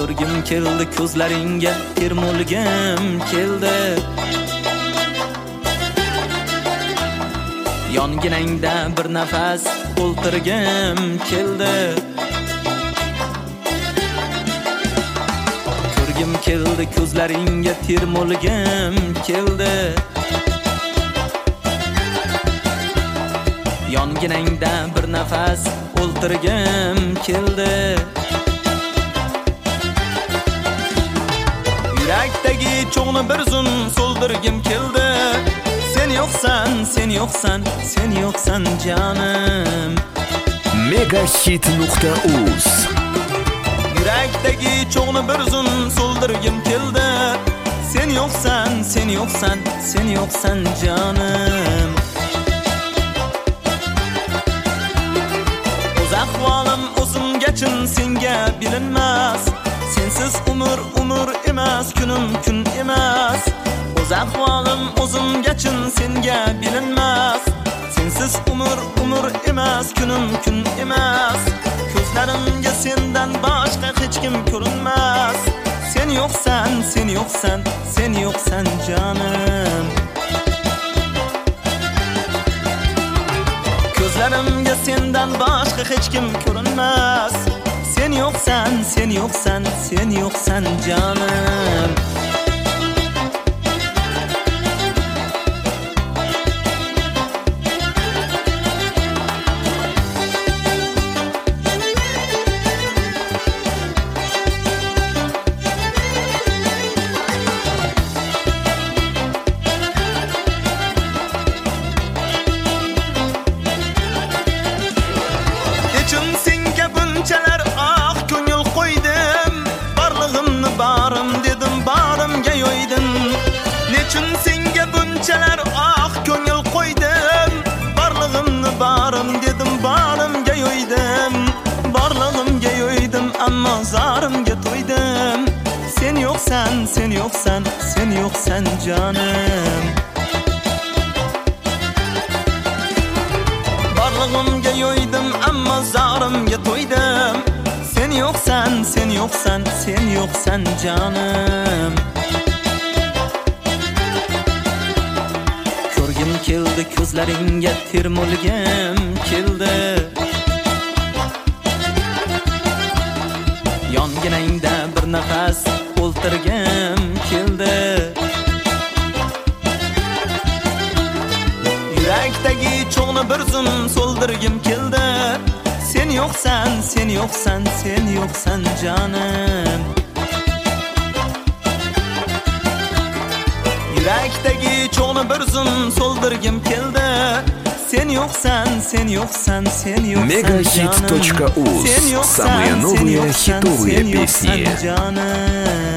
Ko'rgim keldi ko'zlaringga, termulgim keldi. Yonginangda bir nafas o'ltirgim keldi. Ko'rgim keldi ko'zlaringga, termulgim keldi. Yonginangda bir nafas o'ltirgim keldi. Yurakdagi cho'g'ni bir zum so'ldirgim keldi. Sen yo'qsan, sen yo'qsan, sen yo'qsan jonim. Megahit.uz. Yurakdagi cho'g'ni bir zum so'ldirgim keldi. Sen yo'qsan, sen yo'qsan, sen yo'qsan jonim. O'z ahvolim o'zimgachin senga bilinmas. Sensiz umr emas, kunim kun emas. O'z ahvolim o'zimgachin senga bilinmas. Sensiz umr emas, kunim kun emas. Ko'zlarimga sendan boshqa hech kim ko'rinmas. Sen yo'qsan, sen yo'qsan, sen yo'qsan jonim. Ko'zlarimga sendan boshqa hech kim ko'rinmas. Sen yo'qsan, sen yo'qsan, sen yo'qsan jonim. Nechun senga bunchalar ko'ngil qo'ydim, borlig'imni borim dedim, borimga yo'ydim. Nechun senga bunchalar ko'ngil qo'ydim, borlig'imni borim dedim, borimga yo'ydim. Borlig'imga yo'ydim, ammo zorimga to'ydim. Sen yo'qsan, sen yo'qsan, sen yo'qsan jonim. Borlig'imga yo'ydim, ammo zorimga to'ydim. Sen yo'qsan, sen yo'qsan, sen yo'qsan jonim. Ko'rgim keldi ko'zlaringga, termulgim keldi. Yonginangda bir nafas o'ltirgim keldi. Yurakdagi cho'g'ni bir zum so'ldirgim keldi. Sen yo'qsan, sen yo'qsan, sen yo'qsan jonim. Yurakdagi cho'g'ni bir zum so'ldirgim keldi. Sen yo'qsan, sen yo'qsan, sen yo'qsan Megahit.uz. Самые новые хитовые песни. jonim.